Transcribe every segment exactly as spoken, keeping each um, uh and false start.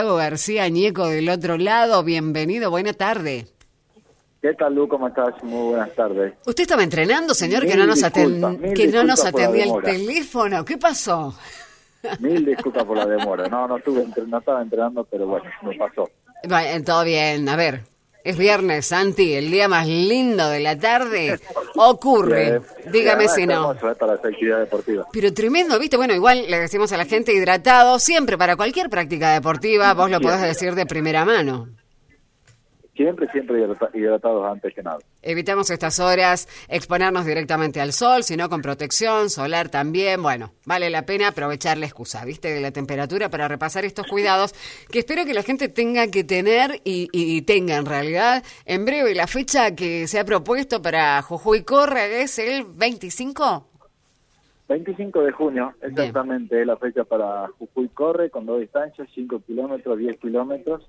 Santiago García Ñeco del otro lado. Bienvenido, buena tarde. ¿Qué tal, Lu? ¿Cómo estás? Muy buenas tardes. ¿Usted estaba entrenando, señor, mil que no nos, disculpas, aten... que no nos atendía el teléfono? ¿Qué pasó? Mil disculpas por la demora. No, no, estuve entre... no estaba entrenando, pero bueno, me pasó. Bueno, todo bien. A ver, es viernes, Santi, el día más lindo de la tarde. Ocurre, sí, dígame sí, si no. Hermoso, ¿eh? Para hacer actividad deportiva. Pero tremendo, ¿viste? Bueno, igual le decimos a la gente hidratado, siempre para cualquier práctica deportiva, vos lo podés decir de primera mano. Siempre, siempre hidratados antes que nada. Evitamos estas horas, exponernos directamente al sol, sino con protección solar también. Bueno, vale la pena aprovechar la excusa, ¿viste? De la temperatura para repasar estos cuidados que espero que la gente tenga que tener y, y tenga en realidad en breve. La fecha que se ha propuesto para Jujuy Corre es el veinticinco. veinticinco de junio, exactamente, es la fecha para Jujuy Corre con dos distancias, cinco kilómetros, diez kilómetros.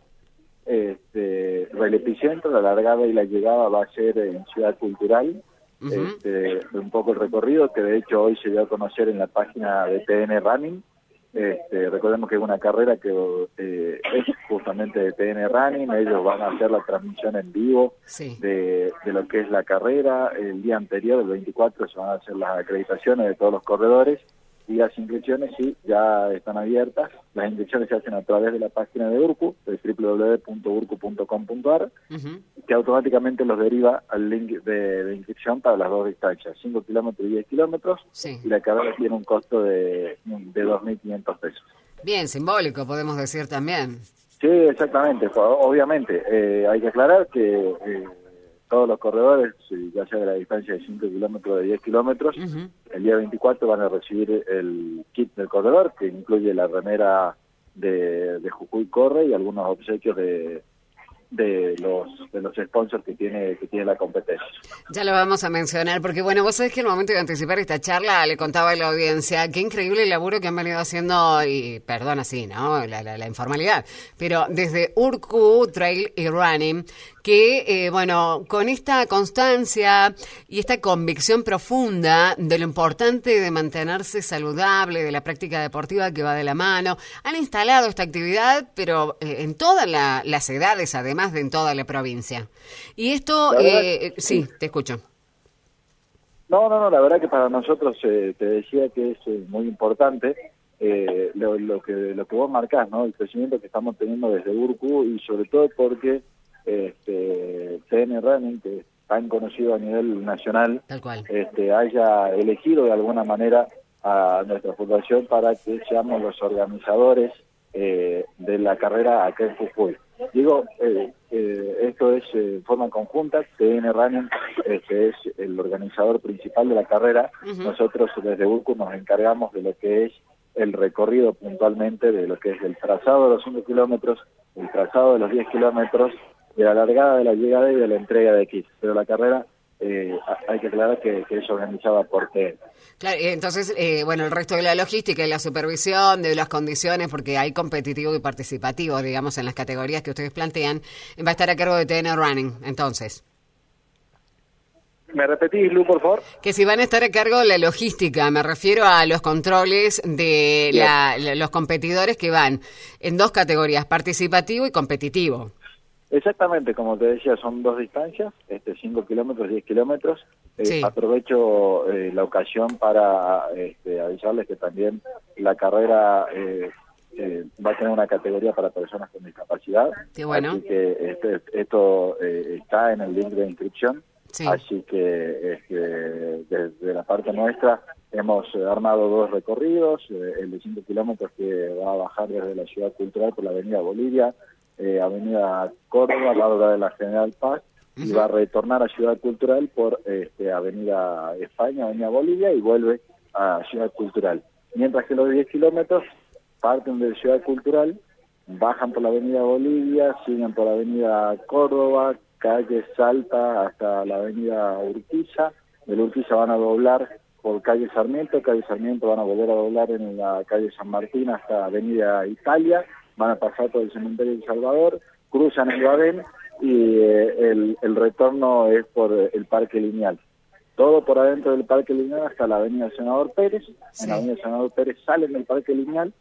Este, el epicentro, la largada y la llegada va a ser en Ciudad Cultural. Uh-huh. este, un poco el recorrido que de hecho hoy se dio a conocer en la página de T N Running. Este, recordemos que es una carrera que eh, es justamente de T N Running. Ellos van a hacer la transmisión en vivo sí. de, de lo que es la carrera. El día anterior, el veinticuatro, se van a hacer las acreditaciones de todos los corredores y las inscripciones sí ya están abiertas. Las inscripciones se hacen a través de la página de Urcu, de doble u doble u doble u punto urcu punto com punto a r, uh-huh. que automáticamente los deriva al link de, de inscripción para las dos distancias, cinco kilómetros y diez kilómetros, sí. y la carrera tiene un costo de, de dos mil quinientos pesos. Bien, simbólico, podemos decir también. Sí, exactamente. Obviamente, eh, hay que aclarar que eh, todos los corredores, ya sea de la distancia de cinco kilómetros o de diez kilómetros, uh-huh. el día veinticuatro van a recibir el kit del corredor, que incluye la remera de, de Jujuy Corre y algunos obsequios de, de los de los sponsors que tiene que tiene la competencia. Ya lo vamos a mencionar, porque bueno, vos sabés que en el momento de anticipar esta charla le contaba a la audiencia qué increíble el laburo que han venido haciendo, y perdón así, ¿no? La, la, la informalidad, pero desde Urcu Trail y Running, que, eh, bueno, con esta constancia y esta convicción profunda de lo importante de mantenerse saludable, de la práctica deportiva que va de la mano, han instalado esta actividad, pero eh, en todas la, las edades, además de en toda la provincia. Y esto, eh, sí, te escucho. No, no, no, la verdad que para nosotros, eh, te decía que es eh, muy importante eh, lo, lo, que, lo que vos marcás, ¿no? El crecimiento que estamos teniendo desde Urcu y sobre todo porque este, T N Running, que es tan conocido a nivel nacional, tal cual, este, haya elegido de alguna manera a nuestra fundación para que seamos los organizadores eh, de la carrera acá en Jujuy. Digo, eh, eh, esto es eh, en forma conjunta. T N Running este, es el organizador principal de la carrera. Uh-huh. Nosotros desde Urcu nos encargamos de lo que es el recorrido puntualmente, de lo que es el trazado de los cinco kilómetros, el trazado de los diez kilómetros, de la largada, de la llegada y de la entrega de kits. Pero la carrera eh, hay que aclarar que, que es organizada por T N. Claro, entonces, eh, bueno, el resto de la logística y la supervisión de las condiciones, porque hay competitivo y participativo, digamos, en las categorías que ustedes plantean, va a estar a cargo de T N Running, entonces. ¿Me repetís, Lu, por favor? Que si van a estar a cargo de la logística, me refiero a los controles de la, los competidores que van en dos categorías, participativo y competitivo. Exactamente, como te decía, son dos distancias, este cinco kilómetros, diez kilómetros. Eh, sí. Aprovecho eh, la ocasión para este, avisarles que también la carrera eh, eh, va a tener una categoría para personas con discapacidad. Qué bueno. Así que este, esto eh, está en el link de inscripción. Sí. Así que este, desde la parte nuestra hemos armado dos recorridos, eh, el de cinco kilómetros que va a bajar desde la Ciudad Cultural por la Avenida Bolivia, Eh, Avenida Córdoba, al lado de la General Paz, uh-huh. y va a retornar a Ciudad Cultural por este, Avenida España, Avenida Bolivia, y vuelve a Ciudad Cultural. Mientras que los diez kilómetros parten de Ciudad Cultural, bajan por la Avenida Bolivia, siguen por la Avenida Córdoba, calle Salta hasta la Avenida Urquiza. De la Urquiza van a doblar por calle Sarmiento, calle Sarmiento van a volver a doblar en la calle San Martín hasta Avenida Italia, van a pasar por el cementerio de Salvador, cruzan el Badén y eh, el, el retorno es por el Parque Lineal. Todo por adentro del Parque Lineal hasta la Avenida Senador Pérez. Sí. En la Avenida Senador Pérez salen del Parque Lineal,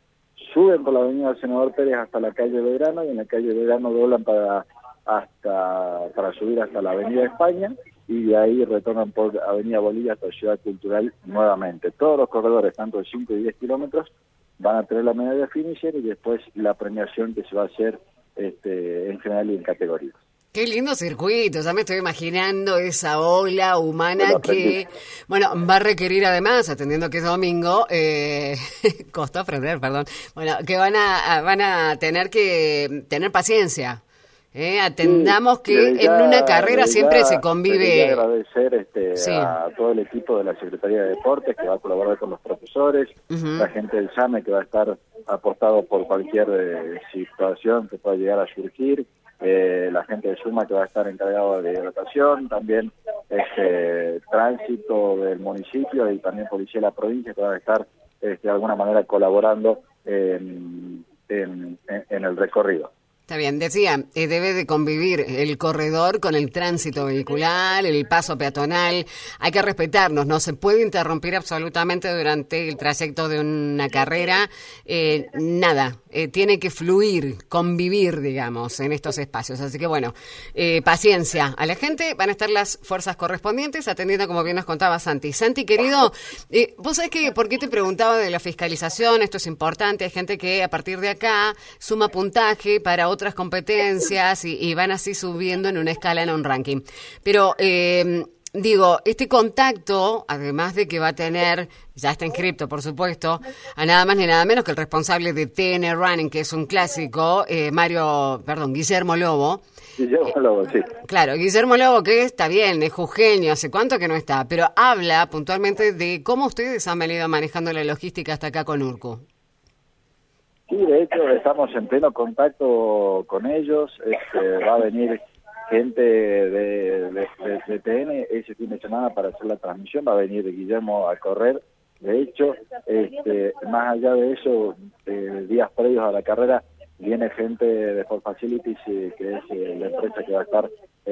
suben por la avenida Senador Pérez hasta la calle Belgrano y en la calle Belgrano doblan para hasta para subir hasta la avenida España y de ahí retornan por avenida Bolivia hasta Ciudad Cultural nuevamente. Todos los corredores, tanto de cinco y diez kilómetros, van a tener la medalla finisher y después la premiación que se va a hacer este, en general y en categorías. Qué lindo circuito, ya me estoy imaginando esa ola humana bueno, que, bueno, va a requerir además, atendiendo que es domingo, eh, costó aprender, perdón, bueno, que van a, van a tener que tener paciencia. Eh, atendamos sí, que ya, en una carrera siempre ya, se convive. Agradecer este, sí. a todo el equipo de la Secretaría de Deportes que va a colaborar con los profesores, uh-huh. la gente del SAME que va a estar aportado por cualquier eh, situación que pueda llegar a surgir, eh, la gente de SUMA que va a estar encargado de hidratación, también este tránsito del municipio y también policía de la provincia que van a estar este, de alguna manera colaborando en, en, en, en el recorrido. Está bien, decía, eh, debe de convivir el corredor con el tránsito vehicular, el paso peatonal, hay que respetarnos, no se puede interrumpir absolutamente durante el trayecto de una carrera, eh, nada, eh, tiene que fluir, convivir, digamos, en estos espacios, así que bueno, eh, paciencia a la gente, van a estar las fuerzas correspondientes, atendiendo como bien nos contaba Santi. Santi, querido, eh, vos sabés que, ¿por qué te preguntaba de la fiscalización? Esto es importante, hay gente que a partir de acá suma puntaje para otras competencias y, y van así subiendo en una escala, en un ranking. Pero, eh, digo, este contacto, además de que va a tener, ya está inscripto, por supuesto, a nada más ni nada menos que el responsable de T N Running, que es un clásico, eh, Mario, perdón, Guillermo Lobo. Guillermo Lobo, sí. Claro, Guillermo Lobo, que está bien, es jujeño, hace cuánto que no está, pero habla puntualmente de cómo ustedes han venido manejando la logística hasta acá con Urcu. Sí, de hecho estamos en pleno contacto con ellos, este, va a venir gente de, de, de, de T N ese fin de semana para hacer la transmisión, va a venir Guillermo a correr, de hecho, este, más allá de eso, eh, días previos a la carrera, viene gente de Sport Facilities, eh, que es eh, la empresa que va a estar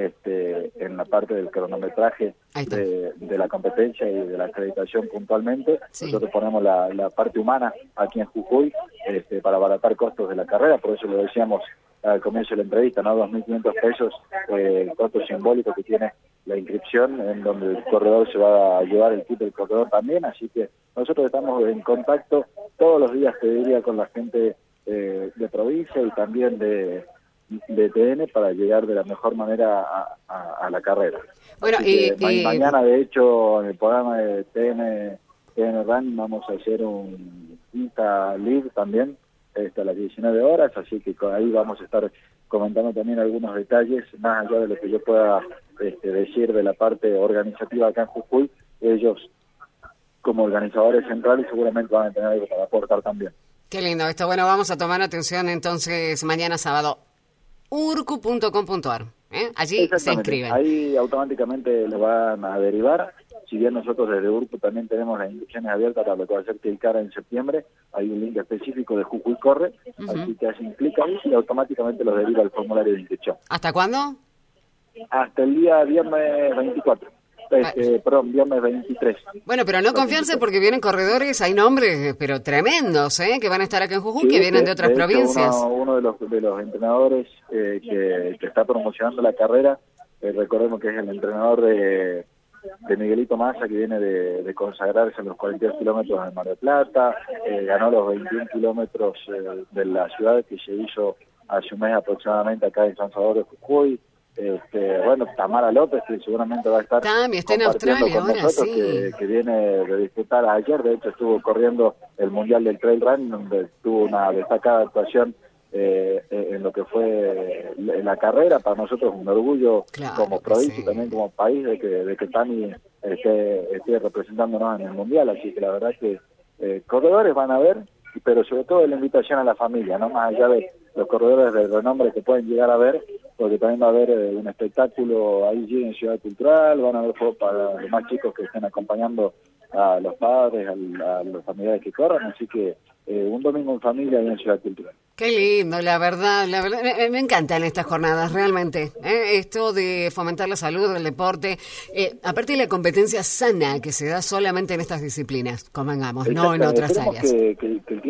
este, en la parte del cronometraje de, de la competencia y de la acreditación puntualmente. Sí. Nosotros ponemos la, la parte humana aquí en Jujuy este, para abaratar costos de la carrera, por eso lo decíamos al comienzo de la entrevista, ¿no? dos mil quinientos pesos, eh, el costo simbólico que tiene la inscripción, en donde el corredor se va a llevar el kit del corredor también, así que nosotros estamos en contacto todos los días, te diría, con la gente eh, de provincia y también de, de T N para llegar de la mejor manera a, a, a la carrera. Bueno, y, que, y mañana, de hecho, en el programa de T N, T N Run vamos a hacer un Insta Live también, hasta las diecinueve horas, así que ahí vamos a estar comentando también algunos detalles, más allá de lo que yo pueda este, decir de la parte organizativa acá en Jujuy. Ellos, como organizadores centrales, seguramente van a tener algo para aportar también. Qué lindo esto. Bueno, vamos a tomar atención entonces mañana sábado. urcu punto com punto ar, ¿eh? Allí se inscriben. Ahí automáticamente le van a derivar. Si bien nosotros desde Urcu también tenemos las inscripciones abiertas para lo que va a ser Tilcara en septiembre, hay un link específico de Jujuy Corre, uh-huh. así que hacen clic ahí y automáticamente los deriva al formulario de inscripción. ¿Hasta cuándo? Hasta el día viernes veinticuatro. Este, ah. Perdón, viernes veintitrés. Bueno, pero no confiarse porque vienen corredores, hay nombres, pero tremendos, ¿eh? Que van a estar acá en Jujuy, sí, que vienen de, de otras de provincias. Uno, uno de los de los entrenadores eh, que, que está promocionando la carrera, eh, recordemos que es el entrenador de... de Miguelito Massa, que viene de, de consagrarse en los cuarenta y dos kilómetros de Mar del Plata, eh, ganó los veintiún kilómetros eh, de la ciudad que se hizo hace un mes aproximadamente acá en San Salvador de Jujuy. Este, bueno, Tamara López, que seguramente va a estar También está en Australia con ahora, nosotros, sí. que, que viene de disputar ayer, de hecho estuvo corriendo el Mundial del Trail Run, donde tuvo una destacada actuación Eh, en lo que fue la carrera. Para nosotros un orgullo, claro, como provincia y sí. también como país de que, de que Tami esté, esté representándonos en el Mundial, así que la verdad que eh, corredores van a ver, pero sobre todo la invitación a la familia, no más allá de los corredores de renombre que pueden llegar a ver, porque también va a haber eh, un espectáculo ahí en Ciudad Cultural, van a haber juegos para los más chicos que estén acompañando a los padres, a, a los familiares que corran, así que eh, un domingo en familia ahí en Ciudad Cultural. Qué lindo, la verdad, la verdad, me, me encantan estas jornadas, realmente, ¿eh? Esto de fomentar la salud, el deporte, eh, aparte de la competencia sana que se da solamente en estas disciplinas, convengamos, no en otras áreas. Que, que, que el tiempo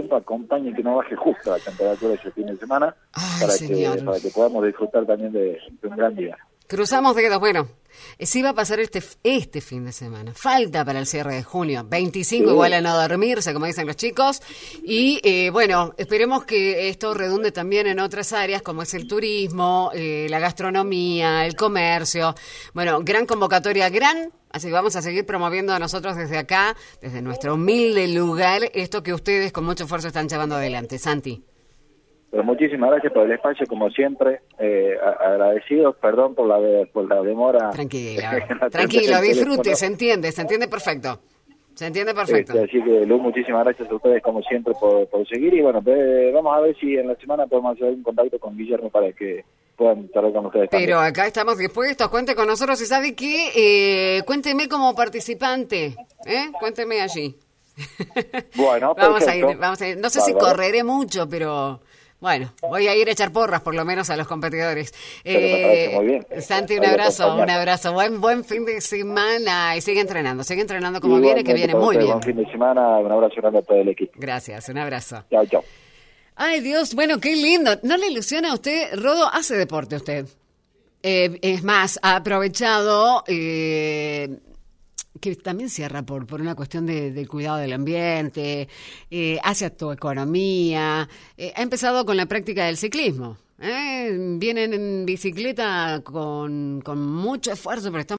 tiempo acompañe que no baje justo la temperatura ese fin de semana. Ay, para señor. que para que podamos disfrutar también de, de un gran día. Cruzamos dedos. Bueno, sí va a pasar este este fin de semana. Falta para el cierre de junio. veinticinco sí. Igual a no dormirse, como dicen los chicos. Y eh, bueno, esperemos que esto redunde también en otras áreas, como es el turismo, eh, la gastronomía, el comercio. Bueno, gran convocatoria, gran... Así que vamos a seguir promoviendo a nosotros desde acá, desde nuestro humilde lugar, esto que ustedes con mucho esfuerzo están llevando adelante. Santi. Pero muchísimas gracias por el espacio, como siempre, eh, agradecidos, perdón por la de, por la demora. Tranquilo, tranquilo, disfrute, se entiende, se entiende perfecto, se entiende perfecto. Este, así que, Lu, muchísimas gracias a ustedes, como siempre, por, por seguir, y bueno, eh, vamos a ver si en la semana podemos hacer un contacto con Guillermo para que puedan estar con ustedes también. Pero acá estamos dispuestos, cuente con nosotros y sabe que, eh, cuénteme como participante, ¿eh? Cuénteme allí. Bueno, vamos perfecto. a ir, vamos a ir, no sé Bárbaro. si correré mucho, pero... Bueno, voy a ir a echar porras, por lo menos, a los competidores. Eh, muy bien. Santi, un abrazo, un abrazo. Buen buen fin de semana y sigue entrenando, sigue entrenando como viene, que viene muy bien. Buen fin de semana, un abrazo grande a todo el equipo. Gracias, un abrazo. Chao, chao. Ay, Dios, bueno, qué lindo. ¿No le ilusiona a usted? Rodo, hace deporte usted. Eh, es más, ha aprovechado... Eh, que también cierra por, por una cuestión de, de cuidado del ambiente, eh, hacia tu economía, eh, ha empezado con la práctica del ciclismo, ¿eh? Vienen en bicicleta con, con mucho esfuerzo, pero están